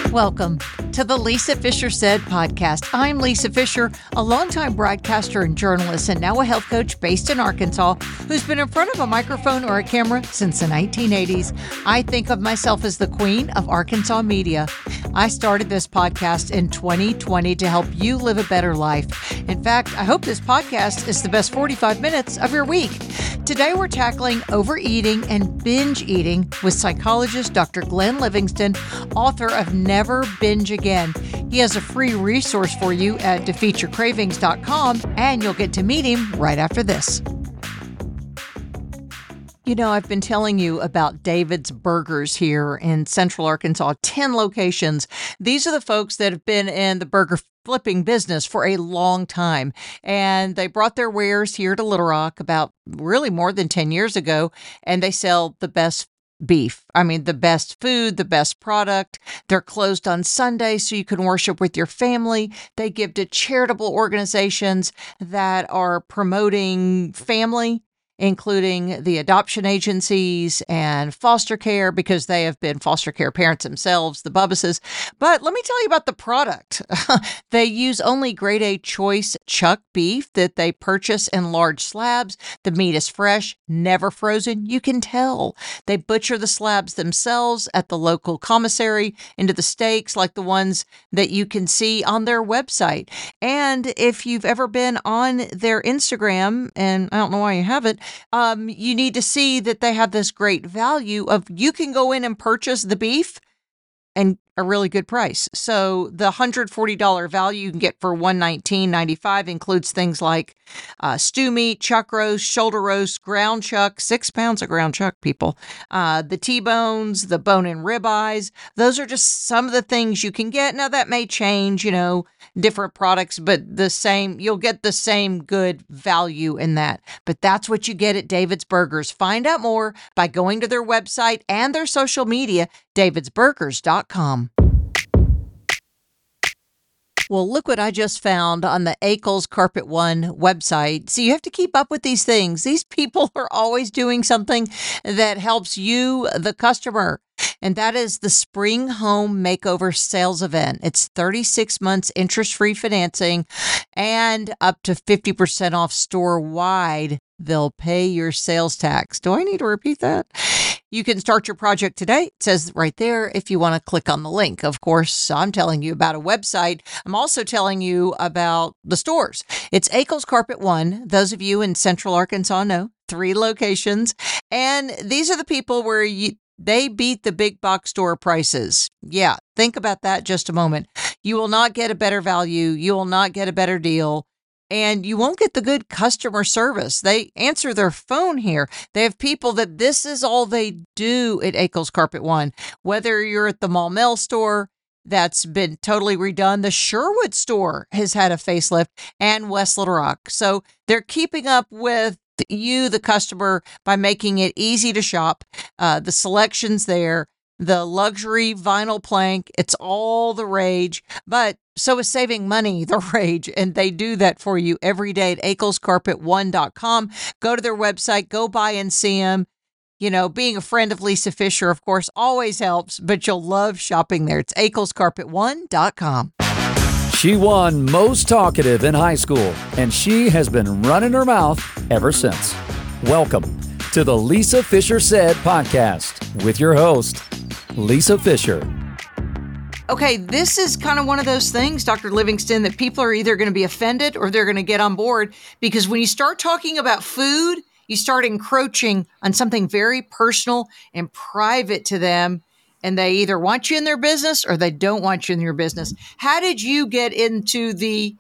Welcome to the Lisa Fisher Said podcast. I'm Lisa Fisher, a longtime broadcaster and journalist, and now a health coach based in Arkansas who's been in front of a microphone or a camera since the 1980s. I think of myself as the queen of Arkansas media. I started this podcast in 2020 to help you live a better life. In fact, I hope this podcast is the best 45 minutes of your week. Today, we're tackling overeating and binge eating with psychologist Dr. Glenn Livingston, author of Never Binge Again. He has a free resource for you at defeatyourcravings.com, and you'll get to meet him right after this. You know, I've been telling you about David's Burgers here in Central Arkansas, 10 locations. These are the folks that have been in the burger flipping business for a long time. And they brought their wares here to Little Rock about really more than 10 years ago, and they sell the best beef. I mean, the best food, the best product. They're closed on Sunday so you can worship with your family. They give to charitable organizations that are promoting family, including the adoption agencies and foster care, because they have been foster care parents themselves, the Bubbases. But let me tell you about the product. They use only grade A choice chuck beef that they purchase in large slabs. The meat is fresh, never frozen. You can tell. They butcher the slabs themselves at the local commissary into the steaks like the ones that you can see on their website. And if you've ever been on their Instagram, and I don't know why you haven't, you need to see that they have this great value of you can go in and purchase the beef and a really good price. So the $140 value you can get for $119.95 includes things like stew meat, chuck roast, shoulder roast, ground chuck, 6 pounds of ground chuck, people, the T-bones, the bone-in ribeyes. Those are just some of the things you can get. Now that may change, you know, different products, but you'll get the same good value in that. But that's what you get at David's Burgers. Find out more by going to their website and their social media, davidsburgers.com. Well, look what I just found on the Akel's Carpet One website. So you have to keep up with these things. These people are always doing something that helps you, the customer. And that is the Spring Home Makeover Sales Event. It's 36 months interest-free financing and up to 50% off store-wide. They'll pay your sales tax. Do I need to repeat that? You can start your project today. It says right there if you want to click on the link. Of course, I'm telling you about a website. I'm also telling you about the stores. It's Akel's Carpet One. Those of you in Central Arkansas know 3 locations. And these are the people where they beat the big box store prices. Yeah, think about that just a moment. You will not get a better value. You will not get a better deal. And you won't get the good customer service. They answer their phone here. They have people that this is all they do at Akel's Carpet One. Whether you're at the Maumelle store, that's been totally redone. The Sherwood store has had a facelift, and West Little Rock. So they're keeping up with you, the customer, by making it easy to shop. The selection's there. The luxury vinyl plank, it's all the rage, but so is saving money the rage, and they do that for you every day at akelscarpet1.com. Go to their website, go by and see them. You know, being a friend of Lisa Fisher, of course, always helps, but you'll love shopping there. It's akelscarpet1.com. She won Most Talkative in high school, and she has been running her mouth ever since. Welcome to the Lisa Fisher Said podcast with your host, Lisa Fisher. Okay, this is kind of one of those things, Dr. Livingston, that people are either going to be offended or they're going to get on board, because when you start talking about food, you start encroaching on something very personal and private to them, and they either want you in their business or they don't want you in your business. How did you get into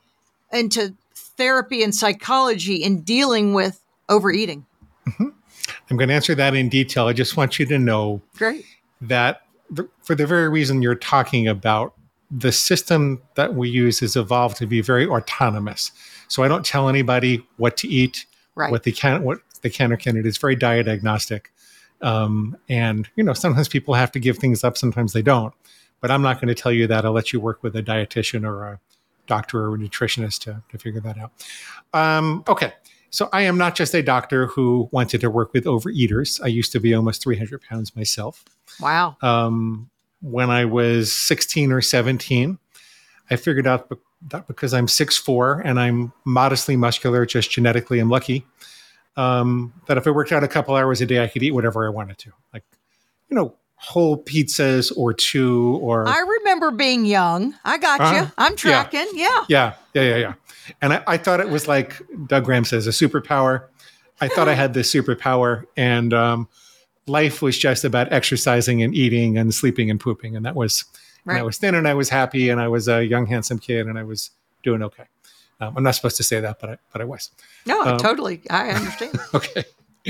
therapy and psychology in dealing with overeating? Mm-hmm. I'm going to answer that in detail. I just want you to know that for the very reason you're talking about, the system that we use has evolved to be very autonomous. So I don't tell anybody what to eat, what they can or can't eat. It's very diet agnostic. And, you know, sometimes people have to give things up. Sometimes they don't. But I'm not going to tell you that. I'll let you work with a dietitian or a doctor or a nutritionist to figure that out. Okay. So I am not just a doctor who wanted to work with overeaters. I used to be almost 300 pounds myself. Wow. when I was 16 or 17. I figured out that because I'm 6'4" and I'm modestly muscular, just genetically I'm lucky, that if I worked out a couple hours a day, I could eat whatever I wanted to. Like, whole pizzas or two, or I remember being young. I got you. I'm tracking. Yeah. And I thought it was like Doug Graham says, a superpower. I thought I had this superpower, and life was just about exercising and eating and sleeping and pooping. And that was, right. And I was thin and I was happy and I was a young, handsome kid and I was doing okay. I'm not supposed to say that, but I was. No, totally. I understand. Okay.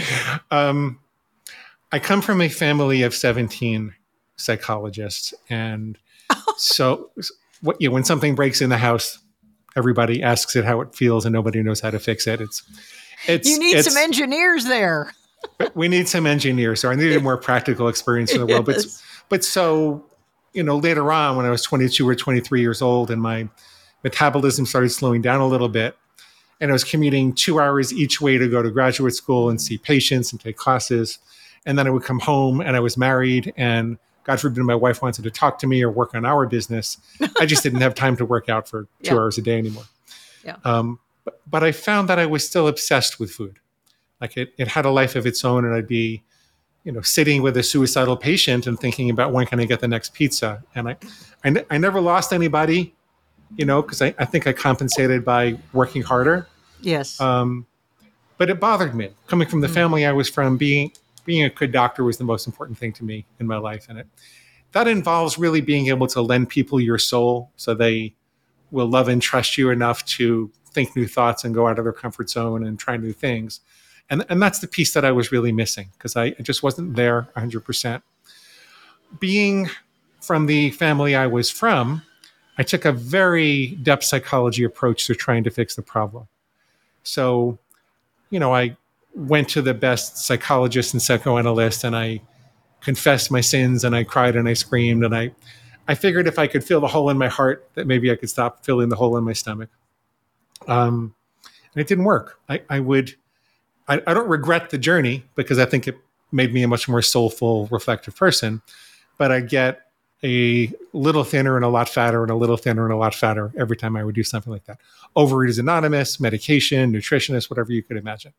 I come from a family of 17 psychologists. And so when something breaks in the house, everybody asks it how it feels and nobody knows how to fix it. You need some engineers there. We need some engineers. So I needed a more practical experience in the world. But so, later on when I was 22 or 23 years old and my metabolism started slowing down a little bit, and I was commuting 2 hours each way to go to graduate school and see patients and take classes. And then I would come home and I was married and God forbid my wife wanted to talk to me or work on our business. I just didn't have time to work out for 2 hours a day anymore. Yeah. But I found that I was still obsessed with food. Like it had a life of its own, and I'd be, sitting with a suicidal patient and thinking about when can I get the next pizza. And I never lost anybody, because I think I compensated by working harder. Yes. But it bothered me. Coming from the family I was from, being a good doctor was the most important thing to me in my life. And that involves really being able to lend people your soul so they will love and trust you enough to think new thoughts and go out of their comfort zone and try new things. And that's the piece that I was really missing because I just wasn't there 100%. Being from the family I was from, I took a very depth psychology approach to trying to fix the problem. So, I went to the best psychologist and psychoanalyst and I confessed my sins and I cried and I screamed and I figured if I could fill the hole in my heart that maybe I could stop filling the hole in my stomach. And it didn't work. I don't regret the journey because I think it made me a much more soulful, reflective person, but I get a little thinner and a lot fatter and a little thinner and a lot fatter every time I would do something like that. Overeaters Anonymous, medication, nutritionist, whatever you could imagine.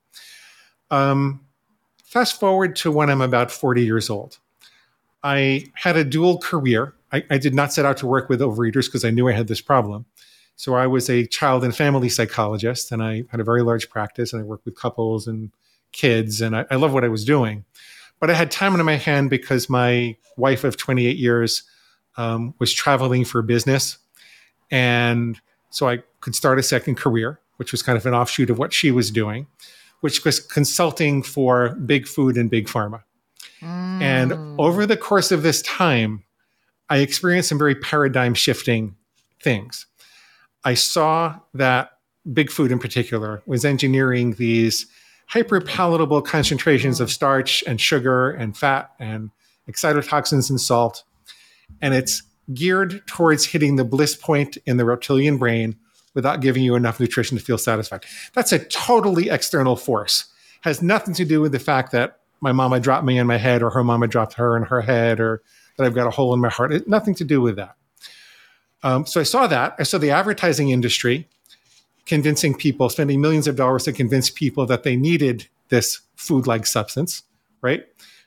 Fast forward to when I'm about 40 years old. I had a dual career. I did not set out to work with overeaters because I knew I had this problem. So I was a child and family psychologist, and I had a very large practice, and I worked with couples and kids, and I love what I was doing. But I had time on my hand because my wife of 28 years was traveling for business. And so I could start a second career, which was kind of an offshoot of what she was doing, which was consulting for big food and big pharma. And over the course of this time, I experienced some very paradigm shifting things. I saw that big food in particular was engineering these hyperpalatable concentrations of starch and sugar and fat and excitotoxins and salt. And it's geared towards hitting the bliss point in the reptilian brain without giving you enough nutrition to feel satisfied. That's a totally external force. Has nothing to do with the fact that my mama dropped me in my head or her mama dropped her in her head or that I've got a hole in my heart. It, nothing to do with that. So I saw that. I saw the advertising industry convincing people, spending millions of dollars to convince people that they needed this food-like substance, right?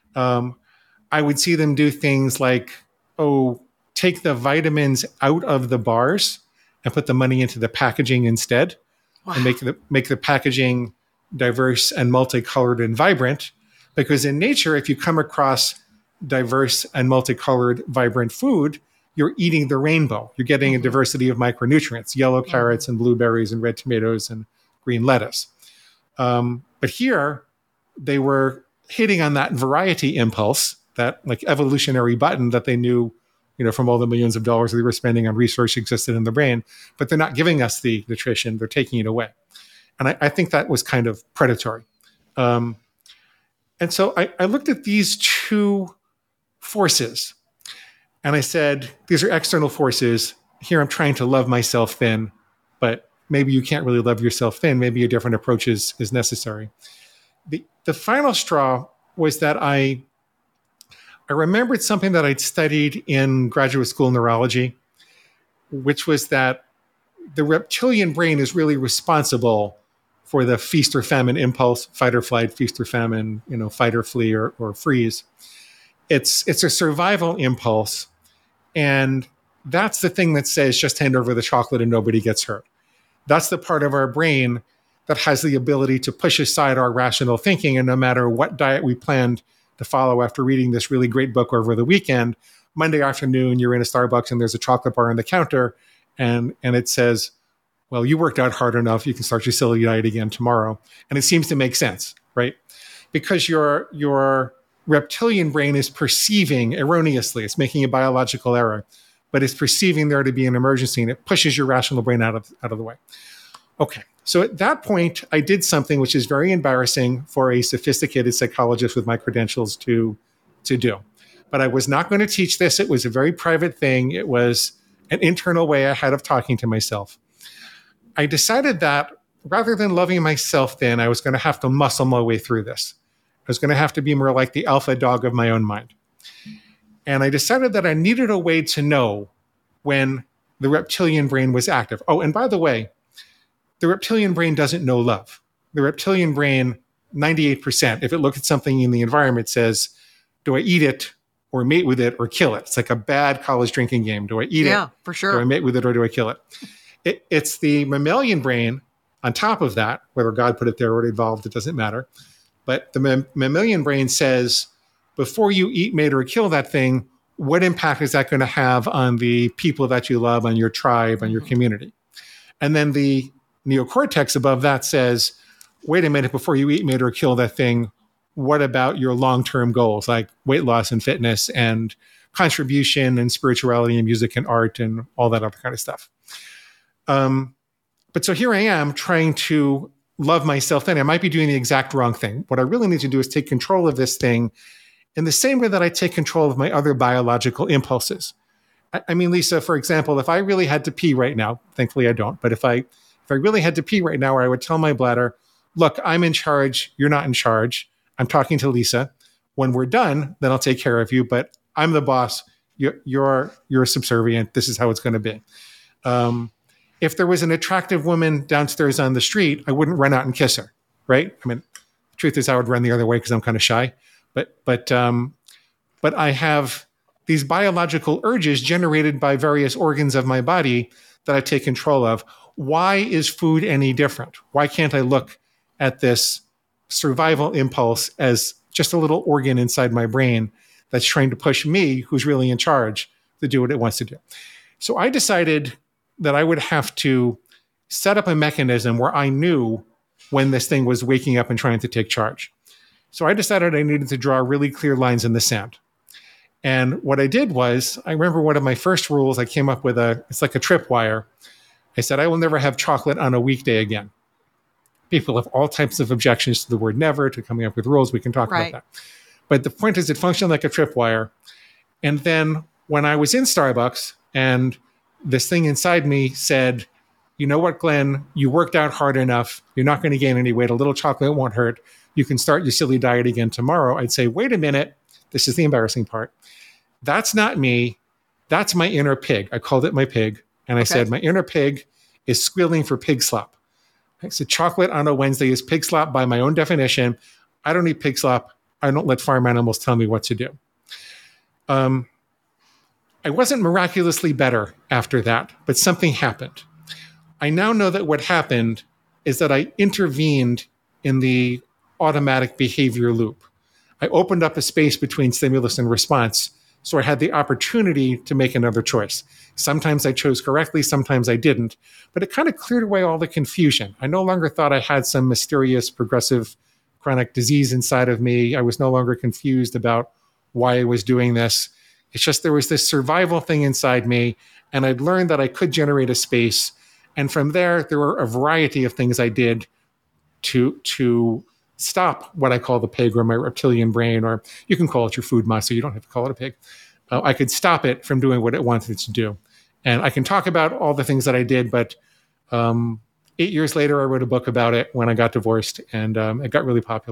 I would see them do things like, take the vitamins out of the bars and put the money into the packaging instead. Wow. And make the packaging diverse and multicolored and vibrant. Because in nature, if you come across diverse and multicolored, vibrant food, you're eating the rainbow. You're getting a diversity of micronutrients, yellow carrots and blueberries and red tomatoes and green lettuce. But here, they were hitting on that variety impulse, that like evolutionary button that they knew, from all the millions of dollars they were spending on research existed in the brain, but they're not giving us the nutrition, they're taking it away. And I think that was kind of predatory. And so I looked at these two forces and I said, these are external forces. Here I'm trying to love myself thin, but maybe you can't really love yourself thin. Maybe a different approach is necessary. The final straw was that I I remembered something that I'd studied in graduate school neurology, which was that the reptilian brain is really responsible for the feast or famine impulse, fight or flight, feast or famine, fight or flee or freeze. It's a survival impulse. And that's the thing that says just hand over the chocolate and nobody gets hurt. That's the part of our brain that has the ability to push aside our rational thinking. And no matter what diet we planned to follow after reading this really great book over the weekend, Monday afternoon, you're in a Starbucks and there's a chocolate bar on the counter and it says, well, you worked out hard enough, you can start your silly diet again tomorrow. And it seems to make sense, right? Because your reptilian brain is perceiving erroneously, it's making a biological error, but it's perceiving there to be an emergency and it pushes your rational brain out of the way. Okay, so at that point, I did something which is very embarrassing for a sophisticated psychologist with my credentials to do. But I was not going to teach this. It was a very private thing. It was an internal way I had of talking to myself. I decided that rather than loving myself then, I was going to have to muscle my way through this. I was going to have to be more like the alpha dog of my own mind. And I decided that I needed a way to know when the reptilian brain was active. Oh, and by the way, the reptilian brain doesn't know love. The reptilian brain, 98%, if it looks at something in the environment, says, do I eat it or mate with it or kill it? It's like a bad college drinking game. Do I eat it? Yeah, for sure. Do I mate with it or do I kill it? It's the mammalian brain on top of that, whether God put it there or it evolved, it doesn't matter. But the mammalian brain says, before you eat, mate, or kill that thing, what impact is that going to have on the people that you love, on your tribe, on your community? And then the neocortex above that says, wait a minute, before you eat, mate, or kill that thing, what about your long-term goals like weight loss and fitness and contribution and spirituality and music and art and all that other kind of stuff? But so here I am trying to love myself then. I might be doing the exact wrong thing. What I really need to do is take control of this thing in the same way that I take control of my other biological impulses. I mean, Lisa, for example, if I really had to pee right now, thankfully I don't, but if I really had to pee right now, I would tell my bladder, look, I'm in charge. You're not in charge. I'm talking to Lisa. When we're done, then I'll take care of you, but I'm the boss. You're subservient. This is how it's going to be. If there was an attractive woman downstairs on the street, I wouldn't run out and kiss her, right? I mean, the truth is I would run the other way because I'm kind of shy. But I have these biological urges generated by various organs of my body that I take control of. Why is food any different? Why can't I look at this survival impulse as just a little organ inside my brain that's trying to push me, who's really in charge, to do what it wants to do? So I decided that I would have to set up a mechanism where I knew when this thing was waking up and trying to take charge. So I decided I needed to draw really clear lines in the sand. And what I did was, I remember one of my first rules, I came up with it's like a tripwire. I said, I will never have chocolate on a weekday again. People have all types of objections to the word never, to coming up with rules. We can talk about that. But the point is, it functioned like a tripwire. And then when I was in Starbucks and this thing inside me said, you know what, Glenn, you worked out hard enough. You're not going to gain any weight. A little chocolate won't hurt. You can start your silly diet again tomorrow. I'd say, wait a minute. This is the embarrassing part. That's not me. That's my inner pig. I called it my pig. And I said, my inner pig is squealing for pig slop. I said, chocolate on a Wednesday is pig slop by my own definition. I don't eat pig slop. I don't let farm animals tell me what to do. I wasn't miraculously better after that, but something happened. I now know that what happened is that I intervened in the automatic behavior loop. I opened up a space between stimulus and response, so I had the opportunity to make another choice. Sometimes I chose correctly, sometimes I didn't, but it kind of cleared away all the confusion. I no longer thought I had some mysterious progressive chronic disease inside of me. I was no longer confused about why I was doing this. It's just there was this survival thing inside me, and I'd learned that I could generate a space. And from there were a variety of things I did to stop what I call the pig or my reptilian brain, or you can call it your food monster. You don't have to call it a pig. I could stop it from doing what it wanted to do. And I can talk about all the things that I did, but 8 years later, I wrote a book about it when I got divorced, and it got really popular.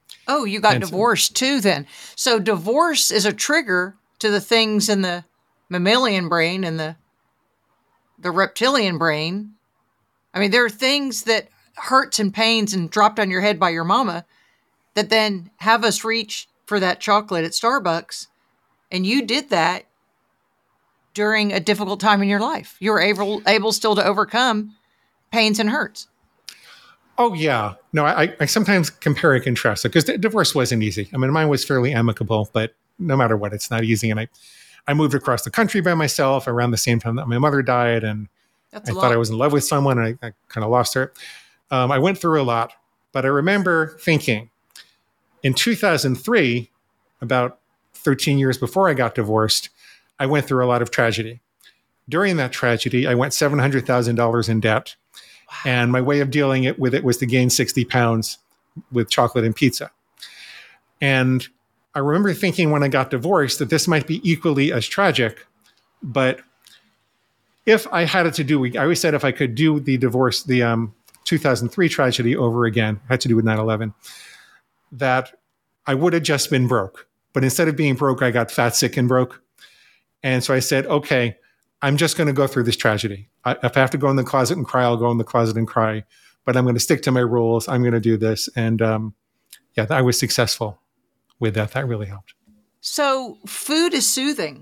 Oh, you got divorced too then. So divorce is a trigger to the things in the mammalian brain and the reptilian brain. I mean, there are things that hurts and pains and dropped on your head by your mama that then have us reach for that chocolate at Starbucks. And you did that during a difficult time in your life. You were able still to overcome pains and hurts. Oh, yeah. No, I sometimes compare and contrast it because divorce wasn't easy. I mean, mine was fairly amicable, but no matter what, it's not easy. And I moved across the country by myself around the same time that my mother died. And I thought I was in love with someone, and I kind of lost her. I went through a lot, but I remember thinking in 2003, about 13 years before I got divorced, I went through a lot of tragedy. During that tragedy, I went $700,000 in debt. Wow. And my way of dealing with it was to gain 60 pounds with chocolate and pizza. And I remember thinking when I got divorced that this might be equally as tragic. But if I had it to do, I always said if I could do the divorce, the 2003 tragedy over again, had to do with 9/11, that I would have just been broke. But instead of being broke, I got fat, sick, and broke. And so I said, okay, I'm just going to go through this tragedy. If I have to go in the closet and cry, I'll go in the closet and cry. But I'm going to stick to my rules. I'm going to do this. And I was successful with that. That really helped. So food is soothing.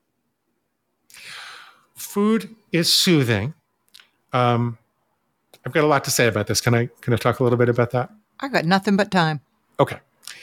Food is soothing. I've got a lot to say about this. Can I talk a little bit about that? I got nothing but time. Okay.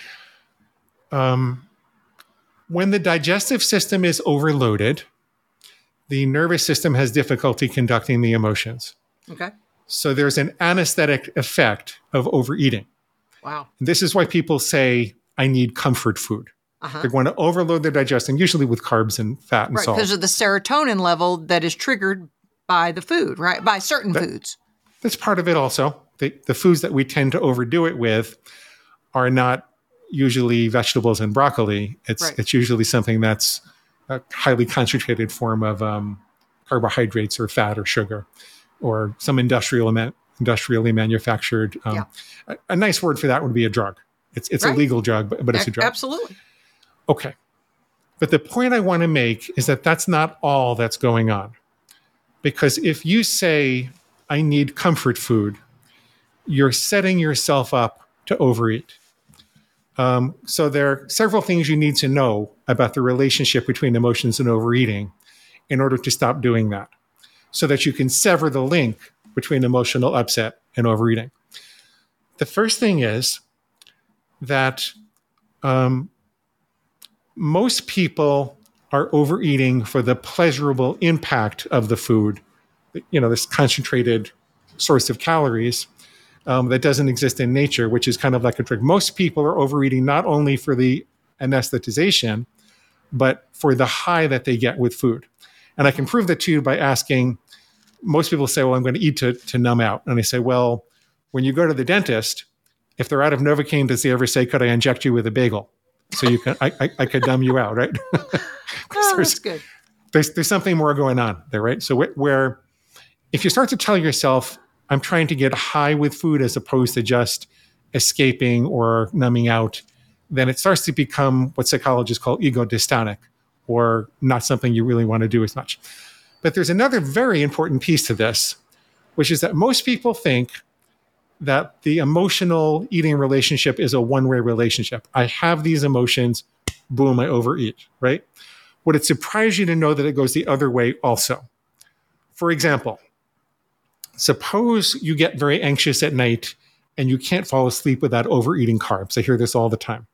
When the digestive system is overloaded, the nervous system has difficulty conducting the emotions. Okay. So there's an anesthetic effect of overeating. Wow. And this is why people say, I need comfort food. Uh-huh. They're going to overload their digestion, usually with carbs and fat and salt. Right, because of the serotonin level that is triggered by the food, right? By certain foods. That's part of it also. The foods that we tend to overdo it with are not usually vegetables and broccoli. It's usually something that's a highly concentrated form of carbohydrates or fat or sugar, or some industrially manufactured. A nice word for that would be a drug. It's a legal drug, but it's a drug. Absolutely. Okay. But the point I want to make is that that's not all that's going on. Because if you say, I need comfort food, you're setting yourself up to overeat. So there are several things you need to know about the relationship between emotions and overeating in order to stop doing that, so that you can sever the link between emotional upset and overeating. The first thing is that most people are overeating for the pleasurable impact of the food, this concentrated source of calories. That doesn't exist in nature, which is kind of like a trick. Most people are overeating not only for the anesthetization, but for the high that they get with food. And I can prove that to you by asking, most people say, well, I'm going to eat to numb out. And I say, well, when you go to the dentist, if they're out of Novocaine, does they ever say, could I inject you with a bagel? So you can, I could numb you out, right? That's good. There's something more going on there, right? So where if you start to tell yourself, I'm trying to get high with food as opposed to just escaping or numbing out, then it starts to become what psychologists call ego dystonic, or not something you really want to do as much. But there's another very important piece to this, which is that most people think that the emotional eating relationship is a one-way relationship. I have these emotions, boom, I overeat, right? Would it surprise you to know that it goes the other way also? For example, suppose you get very anxious at night and you can't fall asleep without overeating carbs. I hear this all the time.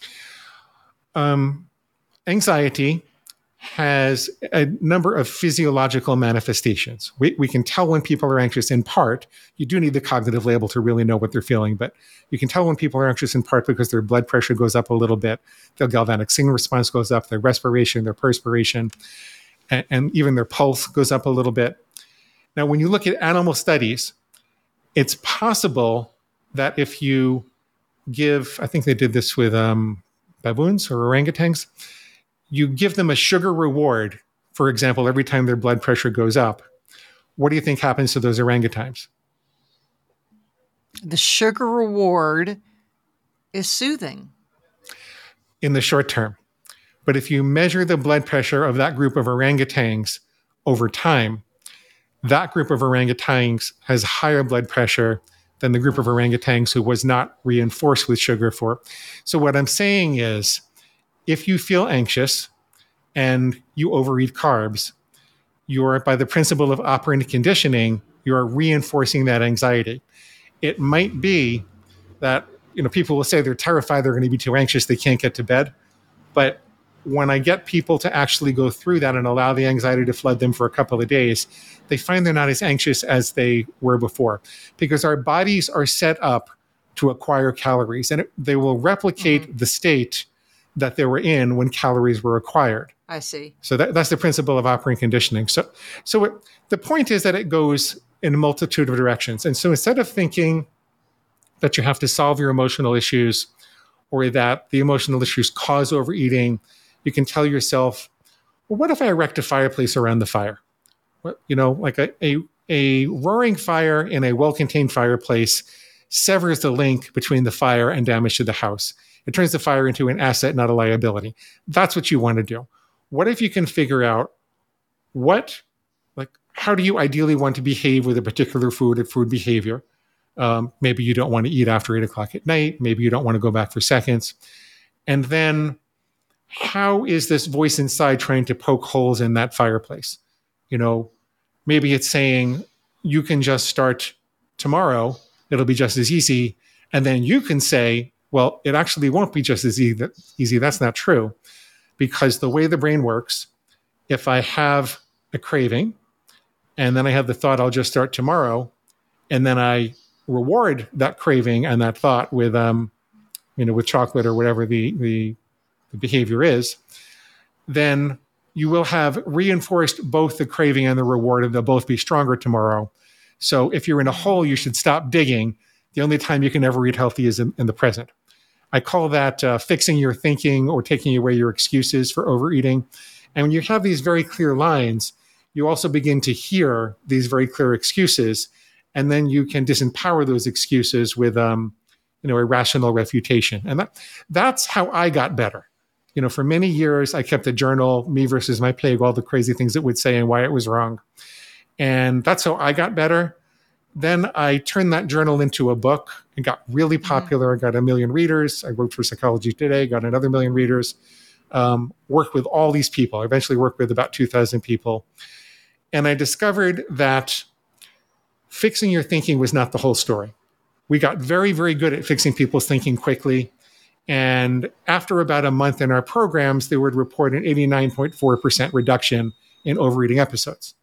Anxiety has a number of physiological manifestations. We can tell when people are anxious in part. You do need the cognitive label to really know what they're feeling, but you can tell when people are anxious in part because their blood pressure goes up a little bit, their galvanic skin response goes up, their respiration, their perspiration, and even their pulse goes up a little bit. Now, when you look at animal studies, it's possible that if you give, I think they did this with baboons or orangutans, you give them a sugar reward, for example, every time their blood pressure goes up. What do you think happens to those orangutans? The sugar reward is soothing. In the short term. But if you measure the blood pressure of that group of orangutans over time, that group of orangutans has higher blood pressure than the group of orangutans who was not reinforced with sugar for. So what I'm saying is, if you feel anxious and you overeat carbs, you're, by the principle of operant conditioning, you're reinforcing that anxiety. It might be that, people will say they're terrified, they're going to be too anxious, they can't get to bed. But when I get people to actually go through that and allow the anxiety to flood them for a couple of days, they find they're not as anxious as they were before, because our bodies are set up to acquire calories, and they will replicate the state that they were in when calories were acquired. I see. So that's the principle of operant conditioning. So the point is that it goes in a multitude of directions. And so instead of thinking that you have to solve your emotional issues or that the emotional issues cause overeating, you can tell yourself, well, what if I erect a fireplace around the fire? Like a roaring fire in a well-contained fireplace severs the link between the fire and damage to the house. It turns the fire into an asset, not a liability. That's what you want to do. What if you can figure out how do you ideally want to behave with a particular food behavior? Maybe you don't want to eat after 8 o'clock at night. Maybe you don't want to go back for seconds. And then how is this voice inside trying to poke holes in that fireplace? Maybe it's saying you can just start tomorrow. It'll be just as easy. And then you can say, well, it actually won't be just as easy. That's not true. Because the way the brain works, if I have a craving and then I have the thought I'll just start tomorrow, and then I reward that craving and that thought with chocolate or whatever the behavior is, then you will have reinforced both the craving and the reward, and they'll both be stronger tomorrow. So if you're in a hole, you should stop digging. The only time you can ever eat healthy is in the present. I call that fixing your thinking or taking away your excuses for overeating. And when you have these very clear lines, you also begin to hear these very clear excuses, and then you can disempower those excuses with a rational refutation. And that's how I got better. For many years, I kept a journal, Me versus My Plague, all the crazy things it would say and why it was wrong. And that's how I got better. Then I turned that journal into a book. It got really popular. I got 1 million readers. I worked for Psychology Today, got another 1 million readers. Worked with all these people. I eventually worked with about 2,000 people. And I discovered that fixing your thinking was not the whole story. We got very, very good at fixing people's thinking quickly. And after about a month in our programs, they would report an 89.4% reduction in overeating episodes.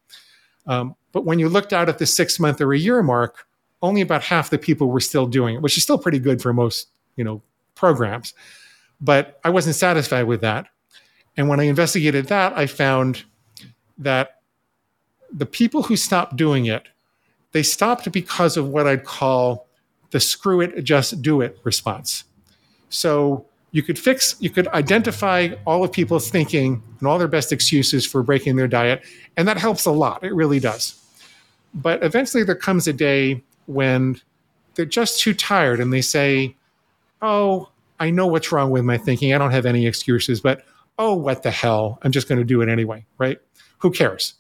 But when you looked out at the 6 month or a year mark, only about half the people were still doing it, which is still pretty good for most, programs. But I wasn't satisfied with that. And when I investigated that, I found that the people who stopped doing it, they stopped because of what I'd call the screw it, just do it response. So you could identify all of people's thinking and all their best excuses for breaking their diet, and that helps a lot. It really does. But eventually there comes a day when they're just too tired and they say, oh, I know what's wrong with my thinking. I don't have any excuses, but oh, what the hell? I'm just going to do it anyway, right? Who cares?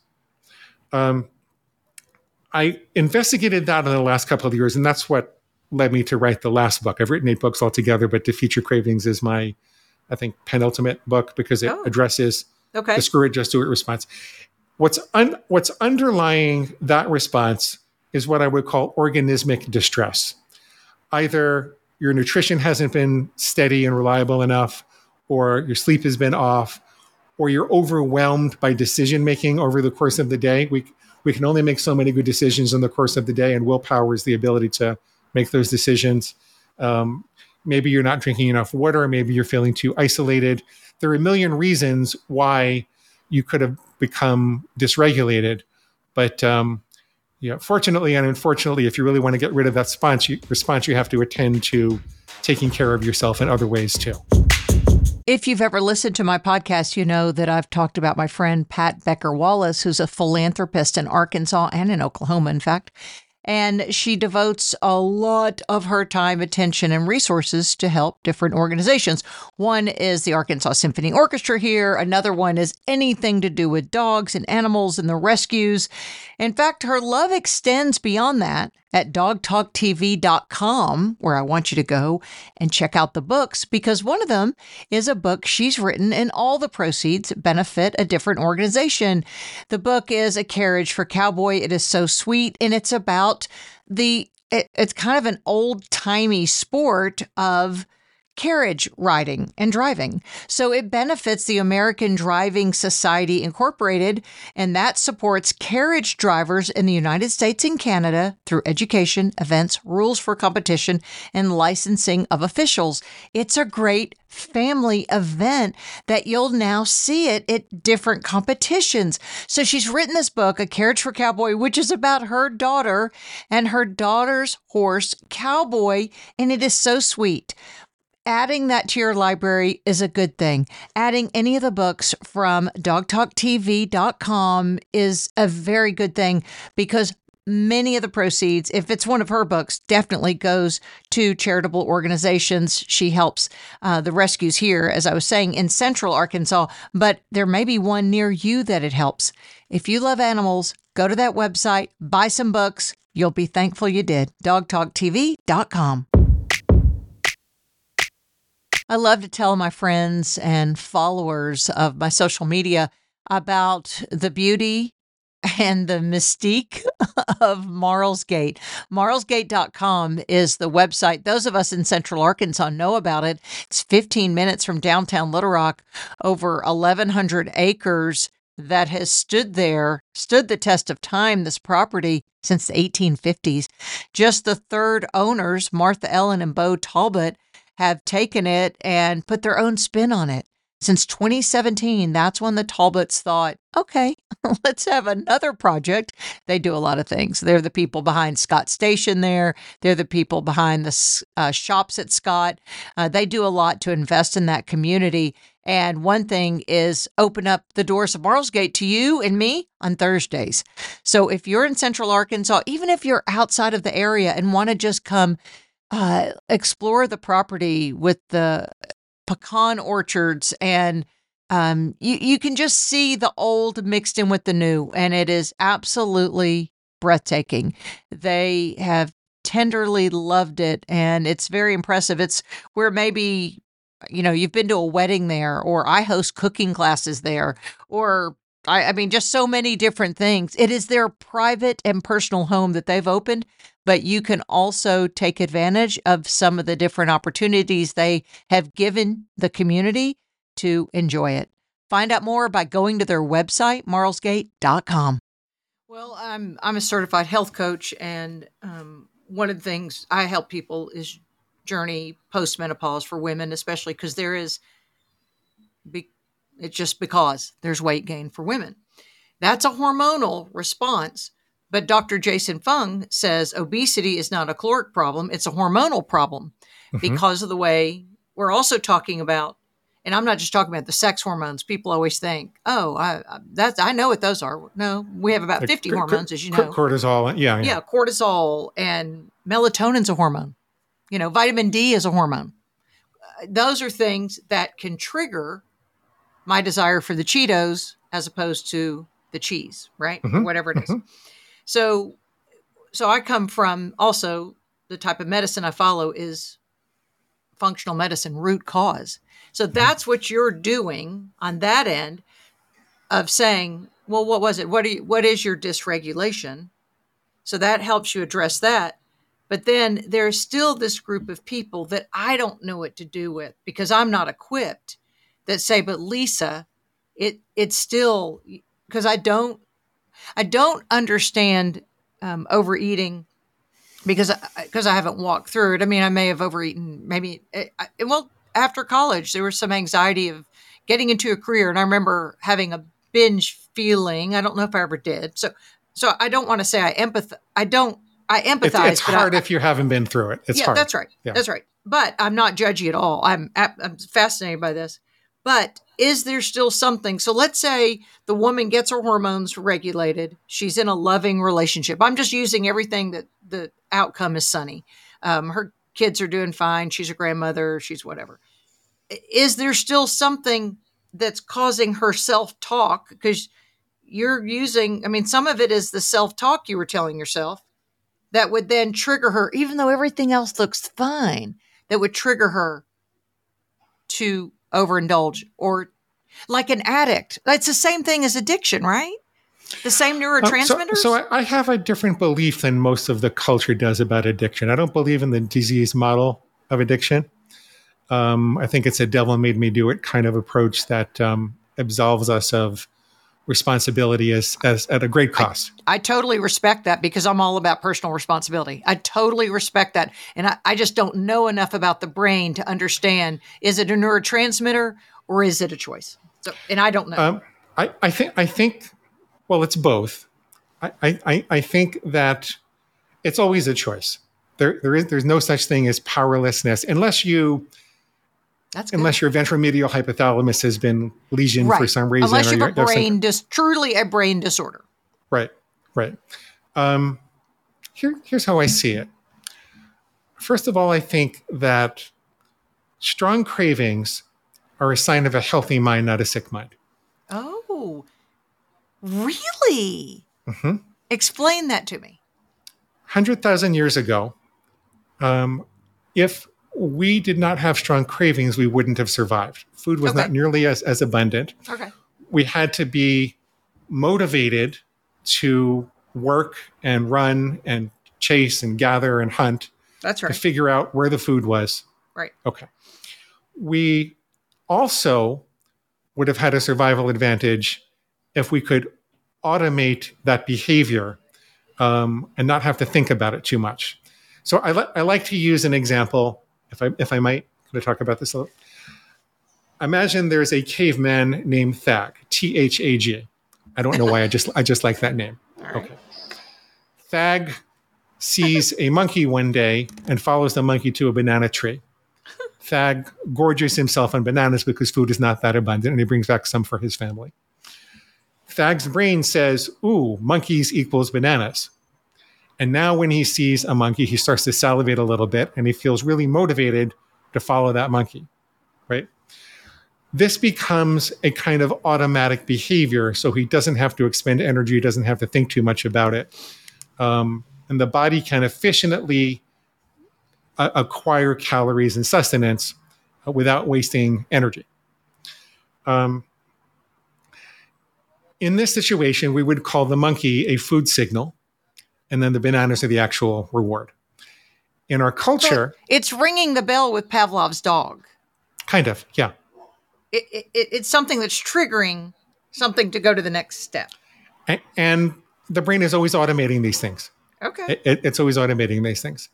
I investigated that in the last couple of years, and that's what led me to write the last book. I've written 8 books altogether, but Defeat Your Cravings is my, I think, penultimate book because it addresses the screw it, just do it response. What's underlying that response is what I would call organismic distress. Either your nutrition hasn't been steady and reliable enough, or your sleep has been off, or you're overwhelmed by decision-making over the course of the day. We can only make so many good decisions in the course of the day, and willpower is the ability to make those decisions. Maybe you're not drinking enough water. Maybe you're feeling too isolated. There are a million reasons why you could have become dysregulated. But fortunately and unfortunately, if you really want to get rid of that response, you have to attend to taking care of yourself in other ways too. If you've ever listened to my podcast, you know that I've talked about my friend Pat Becker Wallace, who's a philanthropist in Arkansas and in Oklahoma, in fact. And she devotes a lot of her time, attention, and resources to help different organizations. One is the Arkansas Symphony Orchestra here. Another one is anything to do with dogs and animals and the rescues. In fact, her love extends beyond that at dogtalktv.com, where I want you to go and check out the books, because one of them is a book she's written and all the proceeds benefit a different organization. The book is A Carriage for Cowboy. It is so sweet, and it's about it's kind of an old-timey sport of carriage riding and driving. So it benefits the American Driving Society Incorporated, and that supports carriage drivers in the United States and Canada through education, events, rules for competition, and licensing of officials. It's a great family event that you'll now see it at different competitions. So she's written this book, A Carriage for Cowboy, which is about her daughter and her daughter's horse, Cowboy, and it is so sweet. Adding that to your library is a good thing. Adding any of the books from dogtalktv.com is a very good thing, because many of the proceeds, if it's one of her books, definitely goes to charitable organizations. She helps the rescues here, as I was saying, in Central Arkansas, but there may be one near you that it helps. If you love animals, go to that website, buy some books. You'll be thankful you did. dogtalktv.com. I love to tell my friends and followers of my social media about the beauty and the mystique of Marl's Gate. Marlsgate.com is the website. Those of us in Central Arkansas know about it. It's 15 minutes from downtown Little Rock, over 1,100 acres that has stood the test of time, this property, since the 1850s. Just the third owners, Martha Ellen and Bo Talbot, have taken it and put their own spin on it. Since 2017, that's when the Talbots thought, okay, let's have another project. They do a lot of things. They're the people behind Scott Station there. They're the people behind the shops at Scott. They do a lot to invest in that community. And one thing is open up the doors of Marl's Gate to you and me on Thursdays. So if you're in Central Arkansas, even if you're outside of the area and want to just come explore the property with the pecan orchards, and you can just see the old mixed in with the new, and it is absolutely breathtaking. They have tenderly loved it, and it's very impressive. It's where maybe, you've been to a wedding there, or I host cooking classes there, or I mean, just so many different things. It is their private and personal home that they've opened, but you can also take advantage of some of the different opportunities they have given the community to enjoy it. Find out more by going to their website, marlsgate.com. Well, I'm a certified health coach, and one of the things I help people is journey postmenopause for women, especially because it's just because there's weight gain for women. That's a hormonal response. But Dr. Jason Fung says obesity is not a caloric problem. It's a hormonal problem because of the way we're also talking about, and I'm not just talking about the sex hormones. People always think, I know what those are. No, we have about 50 hormones, as you know. Cortisol. Yeah. Cortisol, and melatonin's a hormone. Vitamin D is a hormone. Those are things that can trigger my desire for the Cheetos as opposed to the cheese, right? Or whatever it is. So I come from, also the type of medicine I follow is functional medicine, root cause. So that's what you're doing on that end of saying, well, what was it? What is your dysregulation? So that helps you address that. But then there's still this group of people that I don't know what to do with because I'm not equipped, that say, but Lisa, it's still, because I don't understand overeating because I haven't walked through it. I mean, I may have overeaten after college, there was some anxiety of getting into a career. And I remember having a binge feeling. I don't know if I ever did. So I don't want to say I empathize. I empathize. It's hard if you haven't been through it. It's hard. That's right. Yeah. That's right. But I'm not judgy at all. I'm fascinated by this. But is there still something? So let's say the woman gets her hormones regulated. She's in a loving relationship. I'm just using everything that the outcome is sunny. Her kids are doing fine. She's a grandmother. She's whatever. Is there still something that's causing her self-talk? Because you're using, I mean, some of it is the self-talk you were telling yourself that would then trigger her, even though everything else looks fine, that would trigger her to overindulge, or like an addict. It's the same thing as addiction, right? The same neurotransmitters? So I have a different belief than most of the culture does about addiction. I don't believe in the disease model of addiction. I think it's a devil made me do it kind of approach that absolves us of responsibility as at a great cost. I totally respect that, because I'm all about personal responsibility. I totally respect that. And I just don't know enough about the brain to understand, is it a neurotransmitter or is it a choice? So, and I don't know. I think, well, it's both. I think that it's always a choice. There's no such thing as powerlessness unless your ventromedial hypothalamus has been lesioned for some reason. Unless you have a truly a brain disorder. Right. Here's how I see it. First of all, I think that strong cravings are a sign of a healthy mind, not a sick mind. Oh, really? Mm-hmm. Explain that to me. 100,000 years ago, if we did not have strong cravings, we wouldn't have survived. Food was not nearly as abundant. Okay. We had to be motivated to work and run and chase and gather and hunt. That's right. To figure out where the food was. Right. Okay. We also would have had a survival advantage if we could automate that behavior and not have to think about it too much. So I like to use an example, if I might, can I talk about this a little? Imagine there's a caveman named Thag, Thag. I don't know why, I just like that name. Right. Okay. Thag sees a monkey one day and follows the monkey to a banana tree. Thag gorges himself on bananas because food is not that abundant, and he brings back some for his family. Thag's brain says, ooh, monkeys equals bananas. And now when he sees a monkey, he starts to salivate a little bit, and he feels really motivated to follow that monkey, right? This becomes a kind of automatic behavior, so he doesn't have to expend energy, doesn't have to think too much about it. And the body can efficiently acquire calories and sustenance without wasting energy. In this situation, we would call the monkey a food signal, and then the bananas are the actual reward. In our culture... But it's ringing the bell with Pavlov's dog. Kind of, yeah. It's something that's triggering something to go to the next step. And the brain is always automating these things. Okay. It's always automating these things.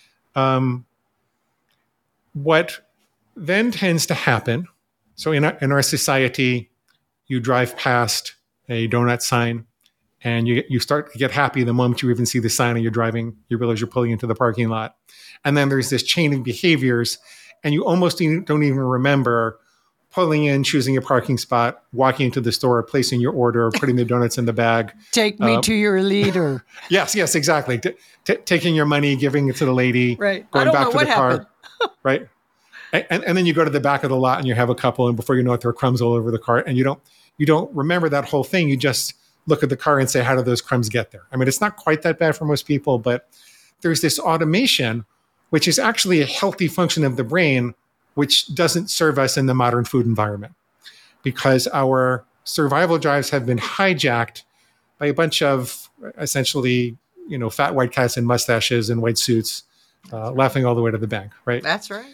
What then tends to happen, so in our society, you drive past a donut sign and you start to get happy the moment you even see the sign and you're driving, you realize you're pulling into the parking lot. And then there's this chain of behaviors and you almost don't even remember pulling in, choosing a parking spot, walking into the store, placing your order, putting the donuts in the bag. Take me to your leader. Yes, exactly. Taking your money, giving it to the lady, right. Going back to the happened. car, right? And then you go to the back of the lot and you have a couple, and before you know it, there are crumbs all over the cart, and you don't remember that whole thing. You just look at the car and say, how did those crumbs get there? I mean, it's not quite that bad for most people, but there's this automation, which is actually a healthy function of the brain, which doesn't serve us in the modern food environment, because our survival drives have been hijacked by a bunch of essentially, fat white cats in mustaches and white suits, laughing all the way to the bank, right? That's right.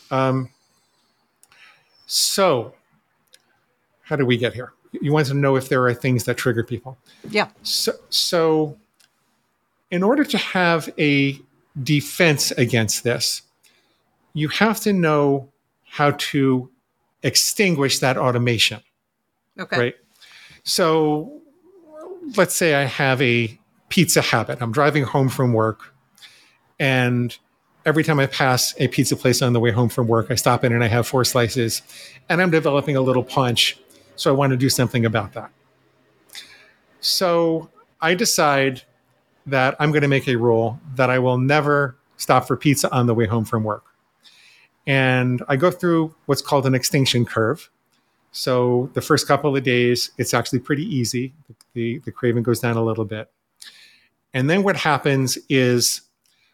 So how did we get here? You want to know if there are things that trigger people. Yeah. So in order to have a defense against this, you have to know how to extinguish that automation. Okay. Right? So let's say I have a pizza habit. I'm driving home from work and every time I pass a pizza place on the way home from work, I stop in and I have 4 slices, and I'm developing a little punch. So I want to do something about that. So I decide that I'm going to make a rule that I will never stop for pizza on the way home from work. And I go through what's called an extinction curve. So the first couple of days, it's actually pretty easy. The craving goes down a little bit. And then what happens is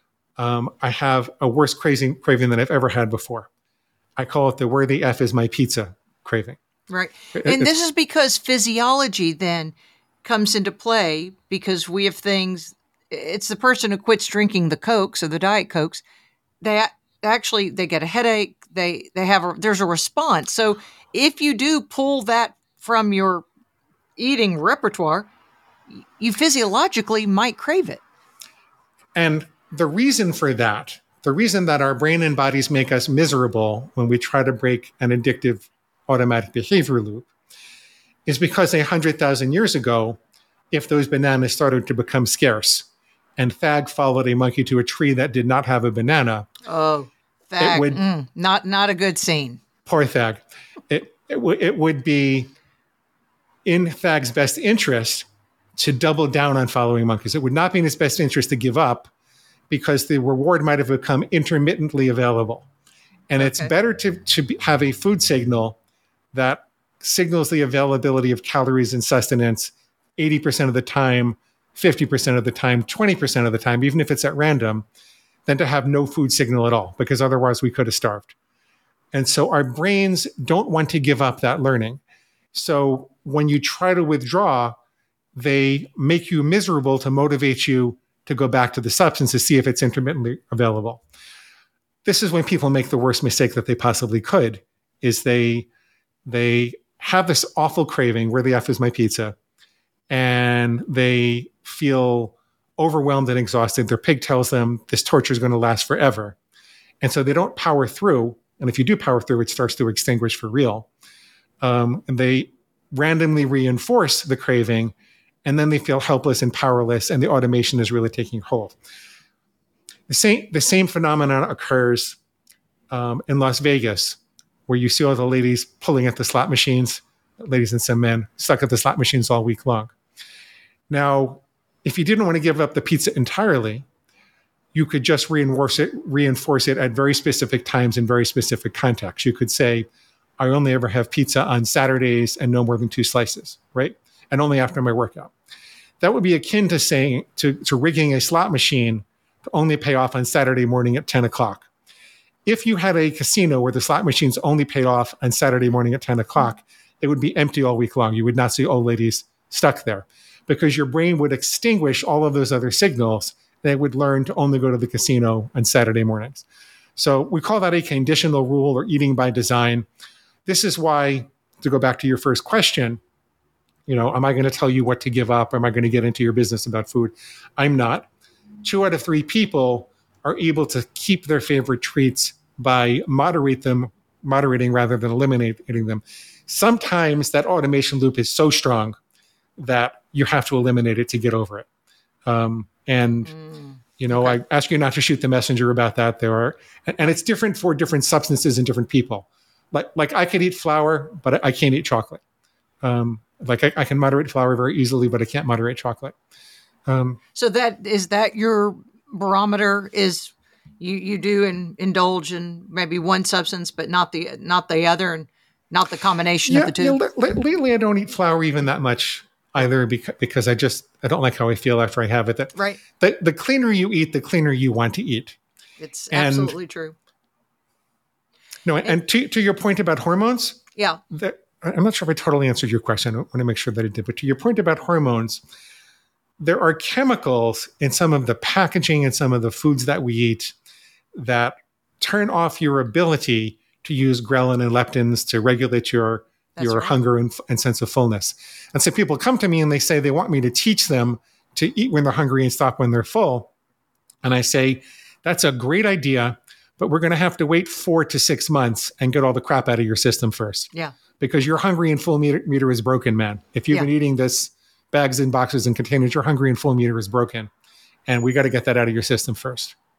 I have a worse craving than I've ever had before. I call it the where the F is my pizza craving. Right. And this is because physiology then comes into play, because we have things, it's the person who quits drinking the Cokes or the Diet Cokes, they get a headache, there's a response. So if you do pull that from your eating repertoire, you physiologically might crave it. And the reason for that, the reason that our brain and bodies make us miserable when we try to break an addictive automatic behavior loop, is because 100,000 years ago, if those bananas started to become scarce and Thag followed a monkey to a tree that did not have a banana. Oh, Thag, not a good scene. Poor Thag. It would be in Thag's best interest to double down on following monkeys. It would not be in his best interest to give up, because the reward might have become intermittently available. And it's better to have a food signal that signals the availability of calories and sustenance 80% of the time, 50% of the time, 20% of the time, even if it's at random, than to have no food signal at all, because otherwise we could have starved. And so our brains don't want to give up that learning. So when you try to withdraw, they make you miserable to motivate you to go back to the substance to see if it's intermittently available. This is when people make the worst mistake that they possibly could, is they have this awful craving, where the F is my pizza, and they feel overwhelmed and exhausted. Their pig tells them this torture is going to last forever. And so they don't power through. And if you do power through, it starts to extinguish for real. And they randomly reinforce the craving, and then they feel helpless and powerless, and the automation is really taking hold. The same phenomenon occurs in Las Vegas, where you see all the ladies pulling at the slot machines, ladies and some men stuck at the slot machines all week long. Now, if you didn't want to give up the pizza entirely, you could just reinforce it at very specific times in very specific contexts. You could say, I only ever have pizza on Saturdays and no more than 2 slices, right? And only after my workout. That would be akin to saying, to rigging a slot machine to only pay off on Saturday morning at 10 o'clock. If you had a casino where the slot machines only paid off on Saturday morning at 10 o'clock, it would be empty all week long. You would not see old ladies stuck there, because your brain would extinguish all of those other signals. They would learn to only go to the casino on Saturday mornings. So we call that a conditional rule, or eating by design. This is why, to go back to your first question, am I going to tell you what to give up? Am I going to get into your business about food? I'm not. 2 out of 3 people are able to keep their favorite treats by moderating rather than eliminating them. Sometimes that automation loop is so strong that you have to eliminate it to get over it. I ask you not to shoot the messenger about that. And it's different for different substances and different people. Like I could eat flour, but I can't eat chocolate. I can moderate flour very easily, but I can't moderate chocolate. So is that your barometer? Is you do indulge in maybe one substance, but not the other, and not the combination of the two? Lately, I don't eat flour even that much either, because I don't like how I feel after I have it. Right. The cleaner you eat, the cleaner you want to eat. It's absolutely true. No, and to your point about hormones, yeah, I'm not sure if I totally answered your question. I want to make sure that I did. But to your point about hormones, there are chemicals in some of the packaging and some of the foods that we eat that turn off your ability to use ghrelin and leptins to regulate your hunger and sense of fullness. And so people come to me and they say they want me to teach them to eat when they're hungry and stop when they're full. And I say, that's a great idea, but we're going to have to wait 4 to 6 months and get all the crap out of your system first. Yeah. Because your hungry and full meter is broken, man. If you've been eating this bags and boxes and containers, your hungry and full meter is broken. And we got to get that out of your system first.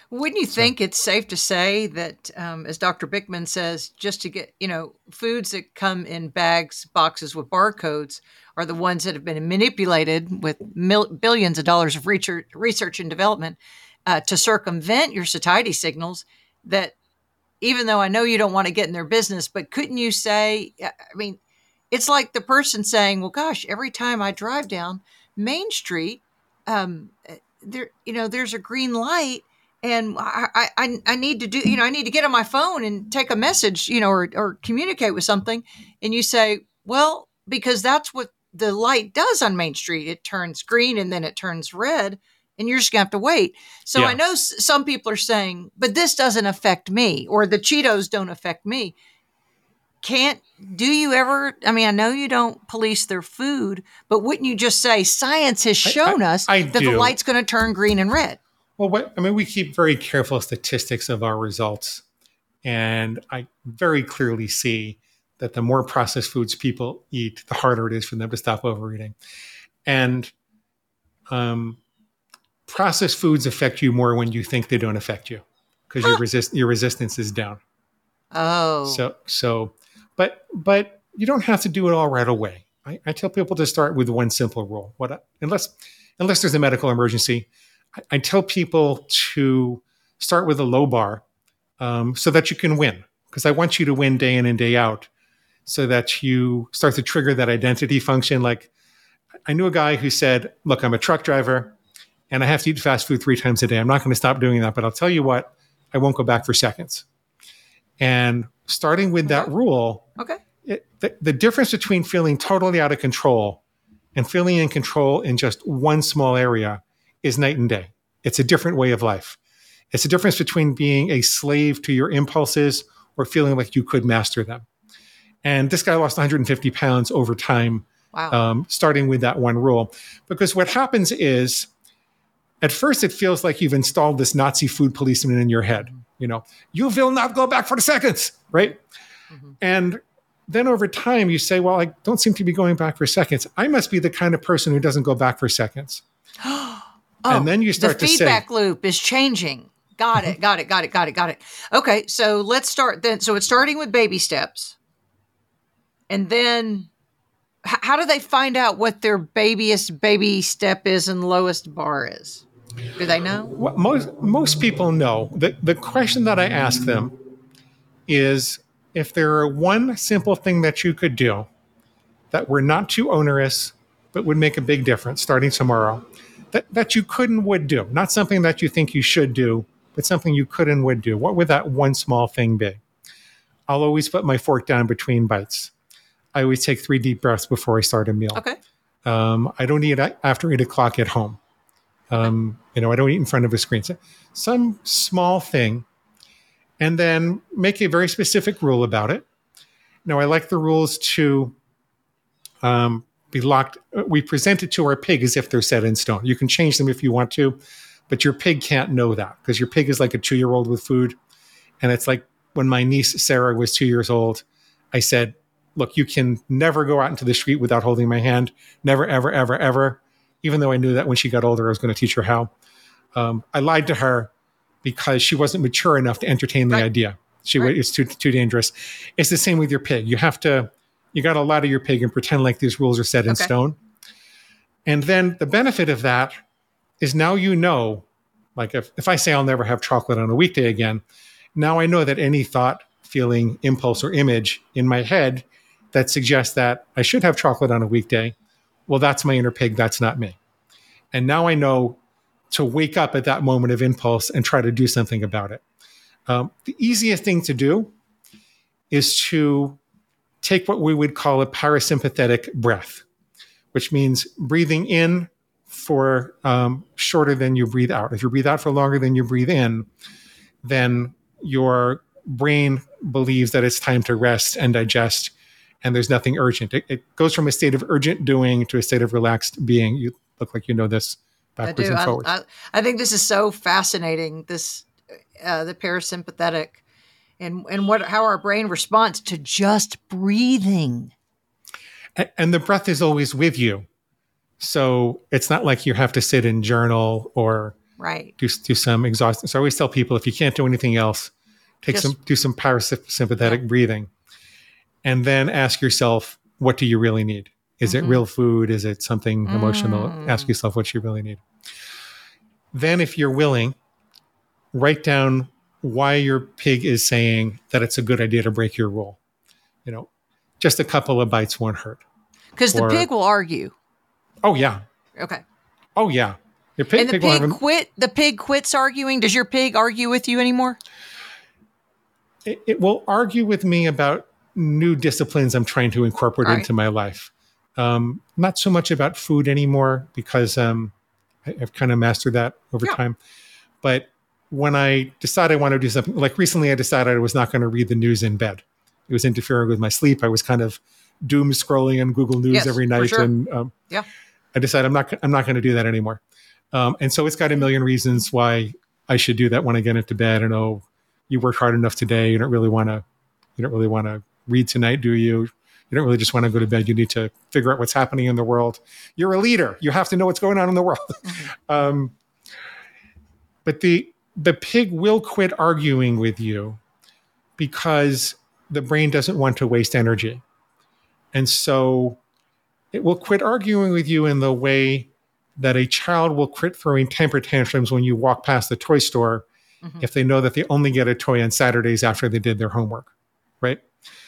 Wouldn't you think it's safe to say that, as Dr. Bickman says, just to get, foods that come in bags, boxes with barcodes are the ones that have been manipulated with billions of dollars of research and development to circumvent your satiety signals, that even though I know you don't want to get in their business, but couldn't you say, I mean, it's like the person saying, well, gosh, every time I drive down Main Street, there's a green light, and I need to do, I need to get on my phone and take a message, or communicate with something. And you say, well, because that's what the light does on Main Street. It turns green and then it turns red, and you're just gonna have to wait. So I know some people are saying, but this doesn't affect me, or the Cheetos don't affect me. Do you ever, I know you don't police their food, but wouldn't you just say science has shown us that the light's going to turn green and red? Well, we keep very careful statistics of our results. And I very clearly see that the more processed foods people eat, the harder it is for them to stop overeating. And processed foods affect you more when you think they don't affect you, because your resistance is down. Oh. But you don't have to do it all right away. I tell people to start with one simple rule. Unless there's a medical emergency, I tell people to start with a low bar so that you can win. Because I want you to win day in and day out, so that you start to trigger that identity function. Like, I knew a guy who said, look, I'm a truck driver and I have to eat fast food 3 times a day. I'm not going to stop doing that, but I'll tell you what, I won't go back for seconds. And starting with that rule, the difference between feeling totally out of control and feeling in control in just one small area is night and day. It's a different way of life. It's a difference between being a slave to your impulses or feeling like you could master them. And this guy lost 150 pounds over time, starting with that one rule. Because what happens is, at first it feels like you've installed this Nazi food policeman in your head. You will not go back for the seconds, right? Mm-hmm. And then over time you say, well, I don't seem to be going back for seconds. I must be the kind of person who doesn't go back for seconds. And then you start to say, the feedback loop is changing. Got it. Okay, so let's start then. So it's starting with baby steps. And then how do they find out what their baby step is and lowest bar is? Do they know? Well, most people know. The question that I ask them is, if there were one simple thing that you could do that were not too onerous but would make a big difference starting tomorrow, that you could and would do, not something that you think you should do, but something you could and would do, what would that one small thing be? I'll always put my fork down between bites. I always take 3 deep breaths before I start a meal. Okay. I don't eat after 8 o'clock at home. I don't eat in front of a screen. So some small thing, and then make a very specific rule about it. Now, I like the rules to be locked. We present it to our pig as if they're set in stone. You can change them if you want to, but your pig can't know that, because your pig is like a 2-year-old with food. And it's like when my niece Sarah was 2 years old, I said, look, you can never go out into the street without holding my hand. Never, ever, ever, ever. Even though I knew that when she got older, I was going to teach her how. I lied to her because she wasn't mature enough to entertain the idea. It's too dangerous. It's the same with your pig. You got to lie to your pig and pretend like these rules are set in stone. And then the benefit of that is, now like if I say I'll never have chocolate on a weekday again, now I know that any thought, feeling, impulse, or image in my head that suggests that I should have chocolate on a weekday, well, that's my inner pig, that's not me. And now I know to wake up at that moment of impulse and try to do something about it. The easiest thing to do is to take what we would call a parasympathetic breath, which means breathing in for shorter than you breathe out. If you breathe out for longer than you breathe in, then your brain believes that it's time to rest and digest, and there's nothing urgent. It goes from a state of urgent doing to a state of relaxed being. You look like you know this backwards and forwards. I think this is so fascinating, this the parasympathetic and how our brain responds to just breathing. And the breath is always with you. So it's not like you have to sit and journal or Right. Do some exhaustion. So I always tell people, if you can't do anything else, do some parasympathetic breathing, and then ask yourself, what do you really need? Is it real food? Is it something emotional? Ask yourself what you really need. Then, if you're willing, write down why your pig is saying that it's a good idea to break your rule. Just a couple of bites won't hurt. Because the pig will argue. Oh, yeah. Okay. Oh, yeah. The pig quits arguing. Does your pig argue with you anymore? It will argue with me about new disciplines I'm trying to incorporate into my life. Not so much about food anymore, because I've kind of mastered that over time. But when I decide I want to do something, like recently I decided I was not going to read the news in bed. It was interfering with my sleep. I was kind of doom scrolling on Google News every night. Sure. And I decided I'm not going to do that anymore. And so it's got a million reasons why I should do that when I get into bed. And you worked hard enough today. You don't really want to read tonight, do you? You don't really just want to go to bed. You need to figure out what's happening in the world. You're a leader. You have to know what's going on in the world. But the pig will quit arguing with you because the brain doesn't want to waste energy. And so it will quit arguing with you in the way that a child will quit throwing temper tantrums when you walk past the toy store if they know that they only get a toy on Saturdays after they did their homework, right?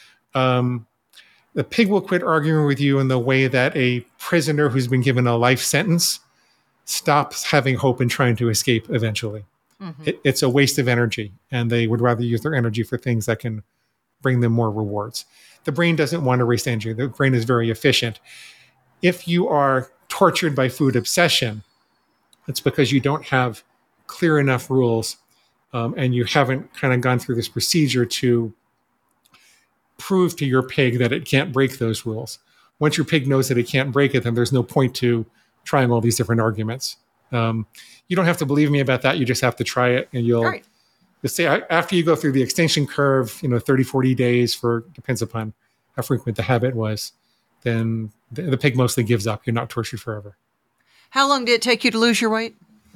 The pig will quit arguing with you in the way that a prisoner who's been given a life sentence stops having hope and trying to escape eventually. It's a waste of energy, and they would rather use their energy for things that can bring them more rewards. The brain doesn't want to waste energy. The brain is very efficient. If you are tortured by food obsession, it's because you don't have clear enough rules, and you haven't kind of gone through this procedure to prove to your pig that it can't break those rules. Once your pig knows that it can't break it, then there's no point to trying all these different arguments. You don't have to believe me about that. You just have to try it, and you'll say, after you go through the extinction curve, 30, 40 days depends upon how frequent the habit was, then the pig mostly gives up. You're not tortured forever. How long did it take you to lose your weight?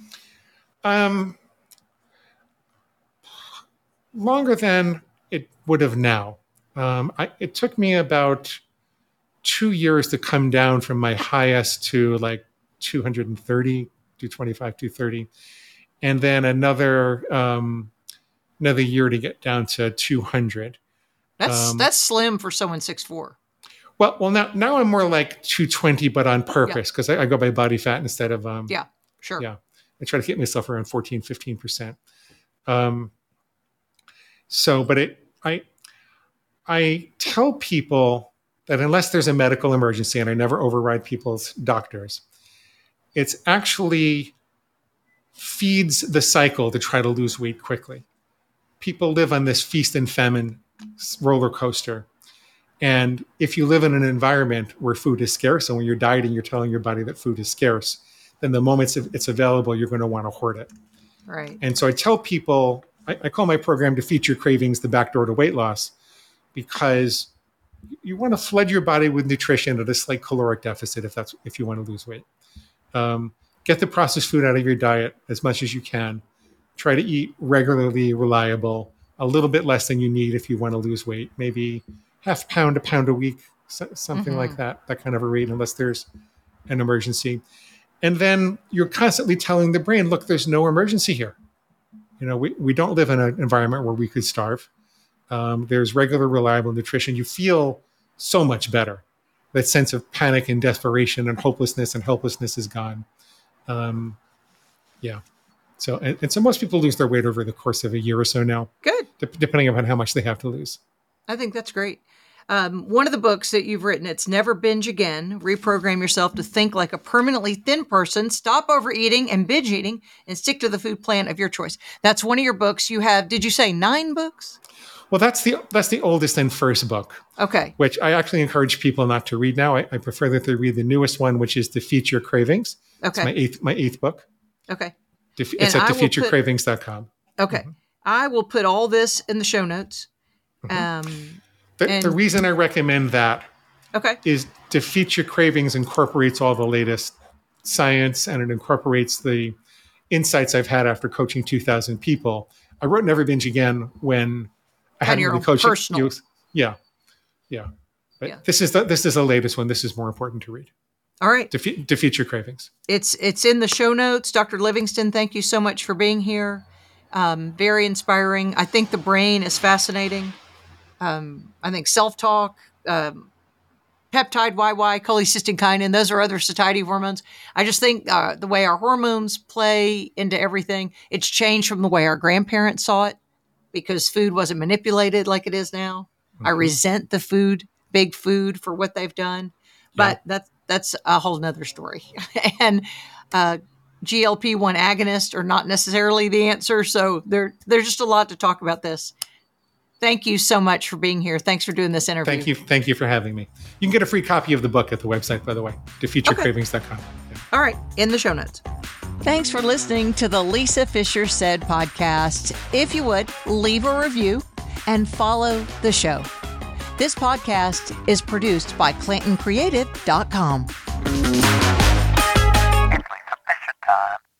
Longer than it would have now. It took me about 2 years to come down from my highest to like 230, 225, 230. And then another year to get down to 200. That's slim for someone 6'4". Well, now I'm more like 220, but on purpose, because I go by body fat instead of sure. Yeah, I try to keep myself around 14, 15%. I tell people that unless there's a medical emergency, and I never override people's doctors, it's actually feeds the cycle to try to lose weight quickly. People live on this feast and famine roller coaster. And if you live in an environment where food is scarce, and when you're dieting, you're telling your body that food is scarce, then the moment it's available, you're going to want to hoard it. Right. And so I tell people, I call my program Defeat Your Cravings the backdoor to weight loss, because you want to flood your body with nutrition at a slight caloric deficit if you want to lose weight. Get the processed food out of your diet as much as you can. Try to eat regularly, reliable, a little bit less than you need if you want to lose weight, maybe half pound, a pound a week, something like that kind of a rate, unless there's an emergency. And then you're constantly telling the brain, look, there's no emergency here. We don't live in an environment where we could starve. There's regular, reliable nutrition. You feel so much better. That sense of panic and desperation and hopelessness and helplessness is gone. So most people lose their weight over the course of a year or so now. Good. Depending upon how much they have to lose. I think that's great. One of the books that you've written, it's Never Binge Again, Reprogram Yourself to Think Like a Permanently Thin Person, Stop Overeating and Binge Eating, and Stick to the Food Plan of Your Choice. That's one of your books. You have, did you say 9 books? Well, that's the oldest and first book. Okay. Which I actually encourage people not to read now. I prefer that they read the newest one, which is Defeat Your Cravings. Okay. It's my eighth book. Okay. It's at defeatyourcravings.com. Okay. Mm-hmm. I will put all this in the show notes. The reason I recommend that is Defeat Your Cravings incorporates all the latest science, and it incorporates the insights I've had after coaching 2,000 people. I wrote Never Binge Again when I hadn't really coached personal. Yeah. But this is the latest one. This is more important to read. All right. Defeat Your Cravings. It's in the show notes. Dr. Livingston, thank you so much for being here. Very inspiring. I think the brain is fascinating. I think self-talk, peptide YY, cholecystokinin, those are other satiety hormones. I just think the way our hormones play into everything, it's changed from the way our grandparents saw it because food wasn't manipulated like it is now. Mm-hmm. I resent the big food for what they've done, but that's a whole nother story. And GLP-1 agonists are not necessarily the answer. So there's just a lot to talk about this. Thank you so much for being here. Thanks for doing this interview. Thank you for having me. You can get a free copy of the book at the website, by the way, defeatyourcravings.com. Yeah. All right, in the show notes. Thanks for listening to the Lisa Fischer Said podcast. If you would, leave a review and follow the show. This podcast is produced by ClintonCreative.com.